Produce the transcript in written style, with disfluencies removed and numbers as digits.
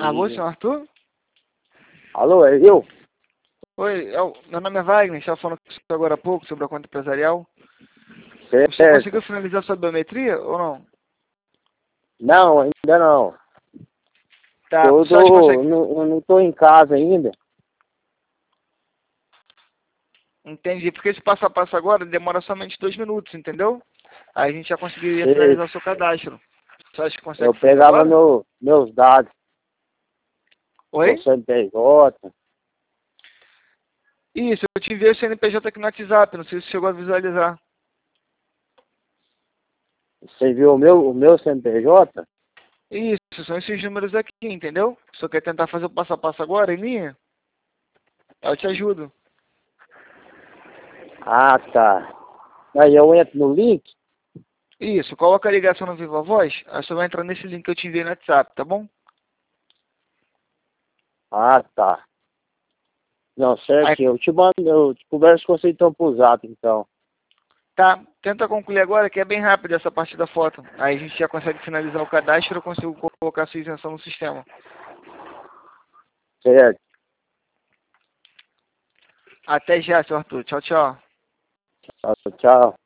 Alô, senhor Arthur? Alô, é eu? Oi, meu nome é Wagner, estava falando com você agora há pouco sobre a conta empresarial. Você Certo. conseguiu finalizar sua biometria ou não? Não, ainda não. Tá, Eu você acha que consegue... não tô em casa ainda. Entendi, porque esse passo a passo agora demora somente 2 minutos, entendeu? Aí a gente já conseguiria Sei. finalizar o seu cadastro. Você acha que Eu consegue fazer pegava agora? meus dados, meu Oi? CNPJ. Isso, eu te enviei o CNPJ aqui no WhatsApp, não sei se você chegou a visualizar. Você viu o meu CNPJ? Isso, são esses números aqui, entendeu? Se você quer tentar fazer o passo a passo agora em linha, eu te ajudo. Ah, tá. Aí eu entro no link? Isso, coloca a ligação no Viva Voz, aí você vai entrar nesse link que eu te enviei no WhatsApp, tá bom? Ah, tá. Não, Aí, certinho. Eu te mando, eu te converso com você então pro zap, então. tá, tenta concluir agora, que é bem rápido essa parte da foto. Aí a gente já consegue finalizar o cadastro e eu consigo colocar a sua isenção no sistema. Certo. Até já, seu Arthur. Tchau, tchau. Tchau.